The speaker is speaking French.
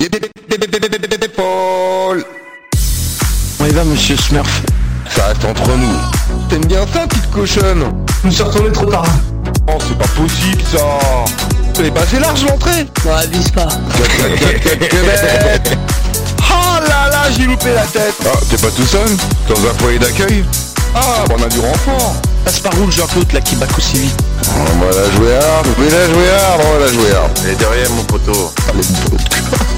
Paul. Comment il va, monsieur Smurf? Ça reste entre nous. T'aimes bien ça, petite cochonne? Je me suis retourné trop tard. Oh, c'est pas possible, ça. Elle est pas assez large, l'entrée. Ouais, vise pas. Que bête. Oh là là, j'ai loupé la tête. Ah, t'es pas tout seul? Dans un foyer d'accueil? Ah, on a du renfort. Passe par où le Jean-Claude là qui bat aussi vite? On va la jouer hard, on va la jouer hard. Et derrière mon poteau. Allez,